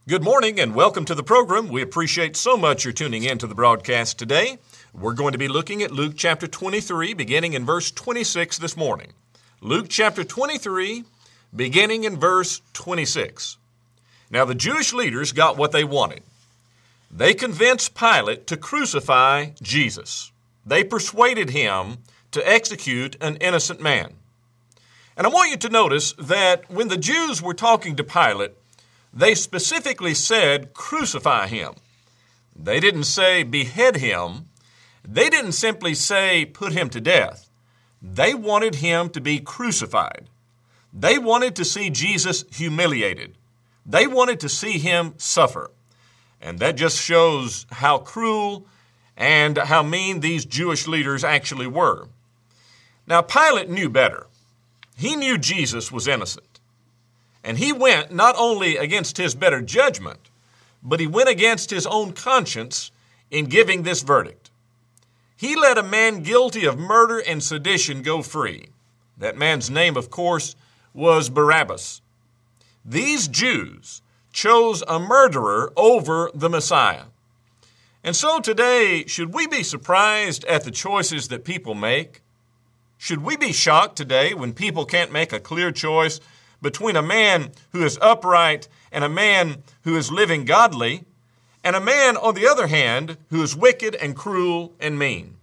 Good morning and welcome to the program. We appreciate so much your tuning in to the broadcast today. We're going to be looking at Luke chapter 23, beginning in verse 26 this morning. Luke chapter 23, beginning in verse 26. Now the Jewish leaders got what they wanted. They convinced Pilate to crucify Jesus. They persuaded him to execute an innocent man. And I want you to notice that when the Jews were talking to Pilate, they specifically said, crucify him. They didn't say behead him. They didn't simply say put him to death. They wanted him to be crucified. They wanted to see Jesus humiliated. They wanted to see him suffer. And that just shows how cruel and how mean these Jewish leaders actually were. Now, Pilate knew better. He knew Jesus was innocent. And he went not only against his better judgment, but he went against his own conscience in giving this verdict. He let a man guilty of murder and sedition go free. That man's name, of course, was Barabbas. These Jews chose a murderer over the Messiah. And so today, should we be surprised at the choices that people make? Should we be shocked today when people can't make a clear choice between a man who is upright and a man who is living godly, and a man, on the other hand, who is wicked and cruel and mean?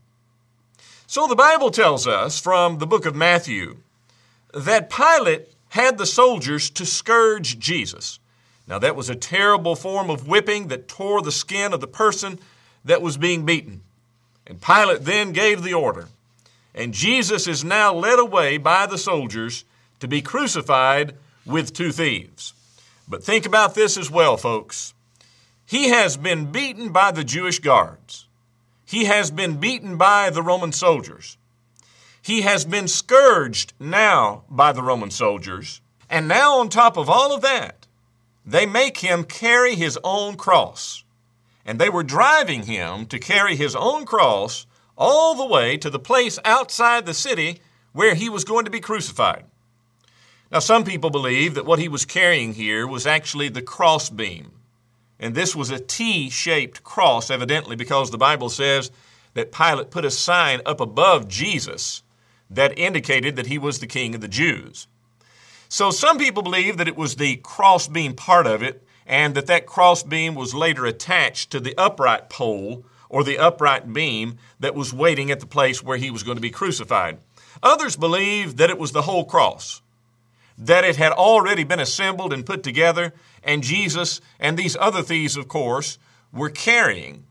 So the Bible tells us from the book of Matthew that Pilate had the soldiers to scourge Jesus. Now that was a terrible form of whipping that tore the skin of the person that was being beaten. And Pilate then gave the order. And Jesus is now led away by the soldiers to be crucified with two thieves. But think about this as well, folks. He has been beaten by the Jewish guards. He has been beaten by the Roman soldiers. He has been scourged now by the Roman soldiers. And now on top of all of that, they make him carry his own cross. And they were driving him to carry his own cross all the way to the place outside the city where he was going to be crucified. Now, some people believe that what he was carrying here was actually the crossbeam. And this was a T-shaped cross, evidently, because the Bible says that Pilate put a sign up above Jesus that indicated that he was the king of the Jews. So some people believe that it was the crossbeam part of it, and that crossbeam was later attached to the upright pole or the upright beam that was waiting at the place where he was going to be crucified. Others believe that it was the whole cross, that it had already been assembled and put together, and Jesus and these other thieves, of course, were bearing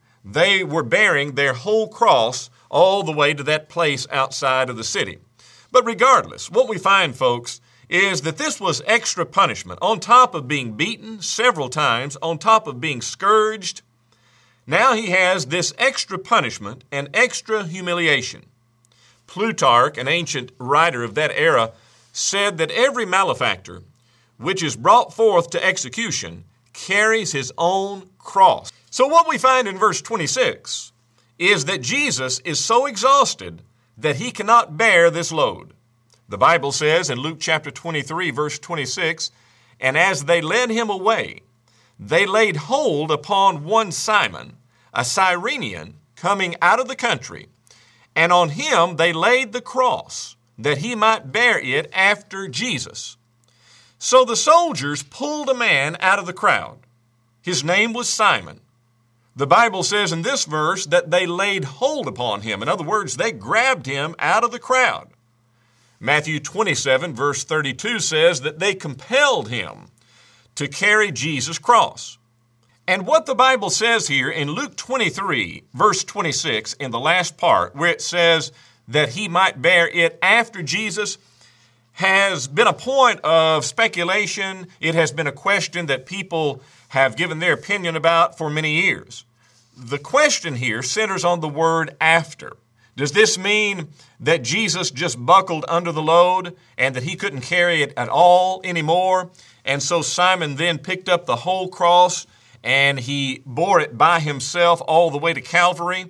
their whole cross all the way to that place outside of the city. But regardless, what we find, folks, is that this was extra punishment. On top of being beaten several times, on top of being scourged, now he has this extra punishment and extra humiliation. Plutarch, an ancient writer of that era, said that every malefactor which is brought forth to execution carries his own cross. So what we find in verse 26 is that Jesus is so exhausted that he cannot bear this load. The Bible says in Luke chapter 23, verse 26, and as they led him away, they laid hold upon one Simon, a Cyrenian, coming out of the country, and on him they laid the cross, that he might bear it after Jesus. So the soldiers pulled a man out of the crowd. His name was Simon. The Bible says in this verse that they laid hold upon him. In other words, they grabbed him out of the crowd. Matthew 27, verse 32 says that they compelled him to carry Jesus' cross. And what the Bible says here in Luke 23, verse 26, in the last part, where it says that he might bear it after Jesus, has been a point of speculation. It has been a question that people have given their opinion about for many years. The question here centers on the word after. Does this mean that Jesus just buckled under the load and that he couldn't carry it at all anymore? And so Simon then picked up the whole cross and he bore it by himself all the way to Calvary?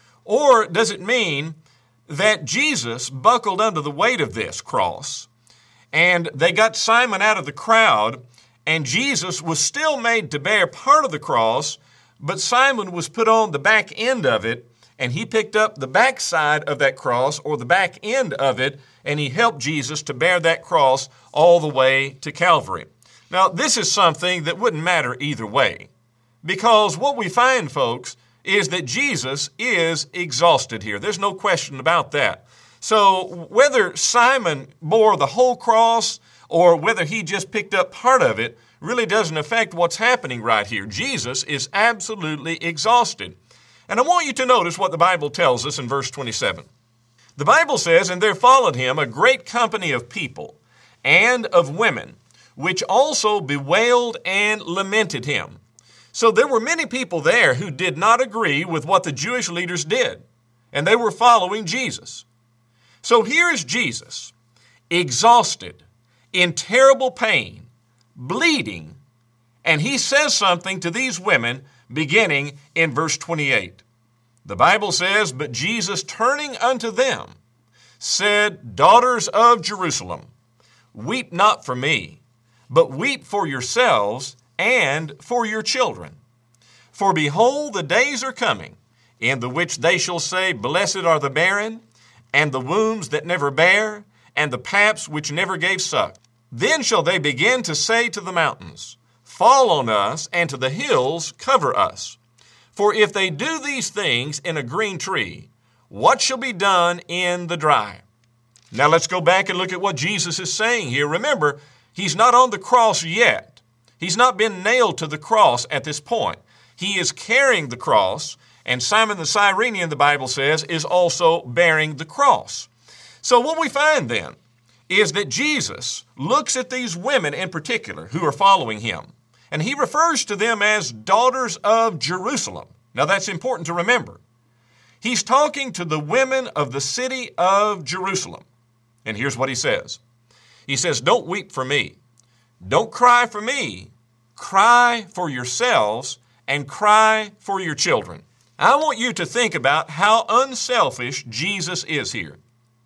Or does it mean that Jesus buckled under the weight of this cross and they got Simon out of the crowd And Jesus was still made to bear part of the cross, but Simon was put on the back end of it, and he picked up the back side of that cross, or the back end of it, and he helped Jesus to bear that cross all the way to Calvary. Now, this is something that wouldn't matter either way, because what we find, folks, is that Jesus is exhausted here. There's no question about that. So whether Simon bore the whole cross or whether he just picked up part of it really doesn't affect what's happening right here. Jesus is absolutely exhausted. And I want you to notice what the Bible tells us in verse 27. The Bible says, "And there followed him a great company of people and of women, which also bewailed and lamented him." So there were many people there who did not agree with what the Jewish leaders did, and they were following Jesus. So here is Jesus, exhausted, in terrible pain, bleeding, and he says something to these women beginning in verse 28. The Bible says, "But Jesus, turning unto them, said, Daughters of Jerusalem, weep not for me, but weep for yourselves and for your children. For behold, the days are coming, in the which they shall say, Blessed are the barren, and the wombs that never bare, and the paps which never gave suck. Then shall they begin to say to the mountains, Fall on us, and to the hills cover us. For if they do these things in a green tree, what shall be done in the dry?" Now let's go back and look at what Jesus is saying here. Remember, he's not on the cross yet. He's not been nailed to the cross at this point. He is carrying the cross, and Simon the Cyrenian, the Bible says, is also bearing the cross. So what we find then is that Jesus looks at these women in particular who are following him, and he refers to them as daughters of Jerusalem. Now that's important to remember. He's talking to the women of the city of Jerusalem. And here's what he says. He says, "Don't weep for me. Don't cry for me. Cry for yourselves and cry for your children." I want you to think about how unselfish Jesus is here.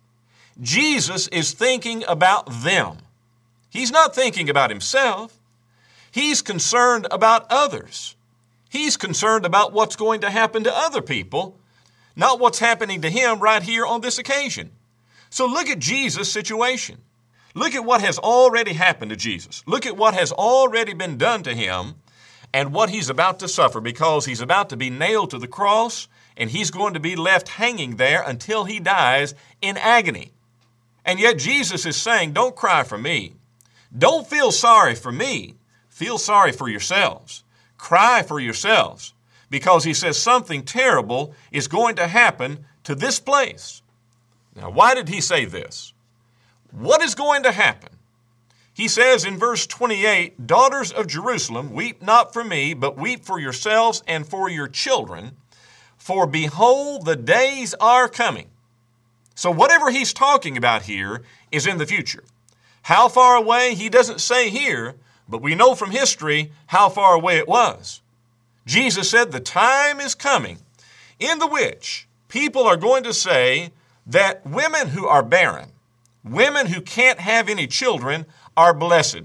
Jesus is thinking about them. He's not thinking about himself. He's concerned about others. He's concerned about what's going to happen to other people, not what's happening to him right here on this occasion. So look at Jesus' situation. Look at what has already happened to Jesus. Look at what has already been done to him and what he's about to suffer, because he's about to be nailed to the cross and he's going to be left hanging there until he dies in agony. And yet Jesus is saying, don't cry for me. Don't feel sorry for me. Feel sorry for yourselves. Cry for yourselves, because he says something terrible is going to happen to this place. Now, why did he say this? What is going to happen? He says in verse 28, "Daughters of Jerusalem, weep not for me, but weep for yourselves and for your children. For behold, the days are coming." So whatever he's talking about here is in the future. How far away, he doesn't say here, but we know from history how far away it was. Jesus said the time is coming in the which people are going to say that women who are barren, women who can't have any children, are blessed.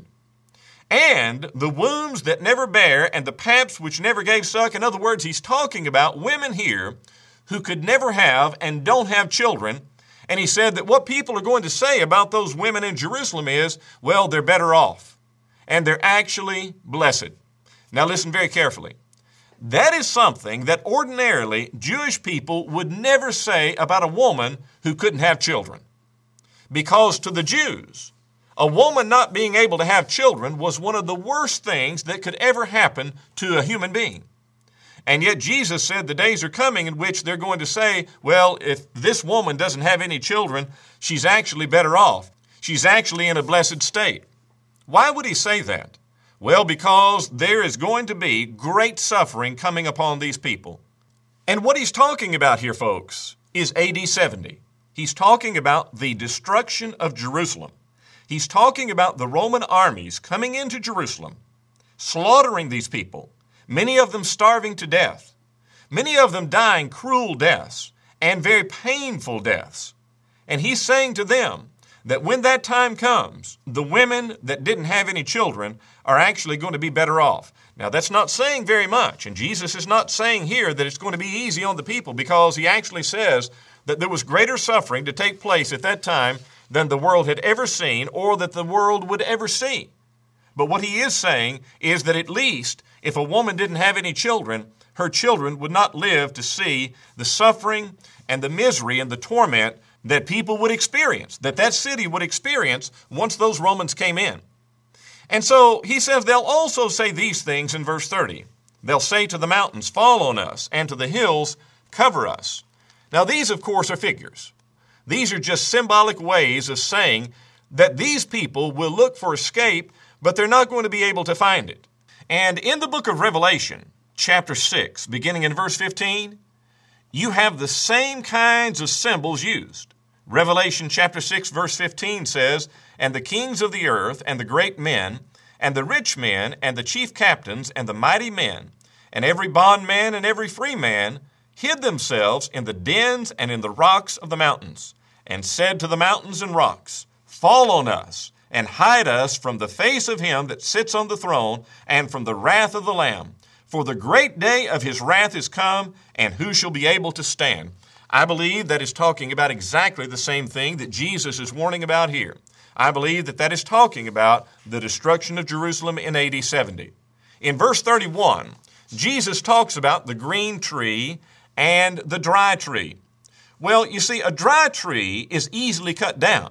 And the wombs that never bear and the paps which never gave suck. In other words, he's talking about women here who could never have and don't have children. And he said that what people are going to say about those women in Jerusalem is, well, they're better off. And they're actually blessed. Now listen very carefully. That is something that ordinarily Jewish people would never say about a woman who couldn't have children. Because to the Jews, a woman not being able to have children was one of the worst things that could ever happen to a human being. And yet Jesus said the days are coming in which they're going to say, well, if this woman doesn't have any children, she's actually better off. She's actually in a blessed state. Why would he say that? Well, because there is going to be great suffering coming upon these people. And what he's talking about here, folks, is AD 70. He's talking about the destruction of Jerusalem. He's talking about the Roman armies coming into Jerusalem, slaughtering these people, many of them starving to death, many of them dying cruel deaths and very painful deaths. And he's saying to them that when that time comes, the women that didn't have any children are actually going to be better off. Now, that's not saying very much, and Jesus is not saying here that it's going to be easy on the people, because he actually says that there was greater suffering to take place at that time than the world had ever seen or that the world would ever see. But what he is saying is that at least if a woman didn't have any children, her children would not live to see the suffering and the misery and the torment that people would experience, that city would experience once those Romans came in. And so he says they'll also say these things in verse 30. They'll say to the mountains, fall on us, and to the hills, cover us. Now these, of course, are figures. These are just symbolic ways of saying that these people will look for escape, but they're not going to be able to find it. And in the book of Revelation, chapter 6, beginning in verse 15, you have the same kinds of symbols used. Revelation chapter 6, verse 15 says, and the kings of the earth, and the great men, and the rich men, and the chief captains, and the mighty men, and every bondman and every free man, hid themselves in the dens and in the rocks of the mountains, and said to the mountains and rocks, fall on us, and hide us from the face of him that sits on the throne, and from the wrath of the Lamb. For the great day of his wrath is come, and who shall be able to stand? I believe that is talking about exactly the same thing that Jesus is warning about here. I believe that is talking about the destruction of Jerusalem in AD 70. In verse 31, Jesus talks about the green tree and the dry tree. Well, you see, a dry tree is easily cut down.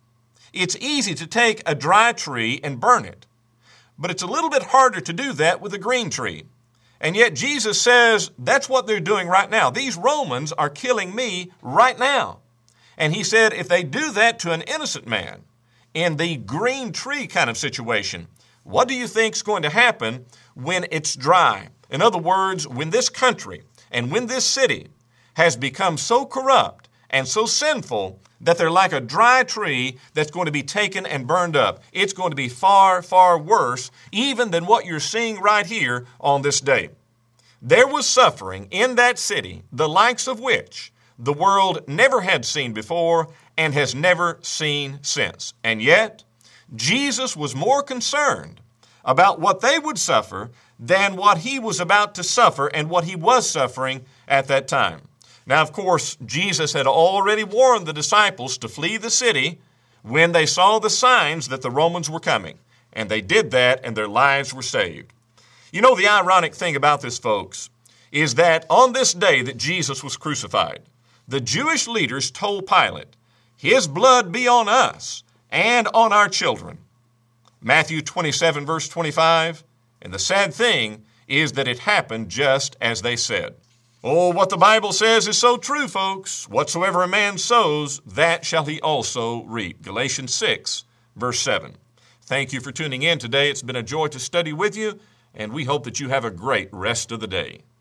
It's easy to take a dry tree and burn it, but it's a little bit harder to do that with a green tree. And yet Jesus says that's what they're doing right now. These Romans are killing me right now. And he said if they do that to an innocent man in the green tree kind of situation, what do you think is going to happen when it's dry? In other words, when this country and when this city has become so corrupt and so sinful that they're like a dry tree that's going to be taken and burned up. It's going to be far, far worse even than what you're seeing right here on this day. There was suffering in that city, the likes of which the world never had seen before and has never seen since. And yet, Jesus was more concerned about what they would suffer than what he was about to suffer and what he was suffering at that time. Now, of course, Jesus had already warned the disciples to flee the city when they saw the signs that the Romans were coming. And they did that, and their lives were saved. You know, the ironic thing about this, folks, is that on this day that Jesus was crucified, the Jewish leaders told Pilate, his blood be on us and on our children. Matthew 27, verse 25, and the sad thing is that it happened just as they said. Oh, what the Bible says is so true, folks. Whatsoever a man sows, that shall he also reap. Galatians 6, verse 7. Thank you for tuning in today. It's been a joy to study with you, and we hope that you have a great rest of the day.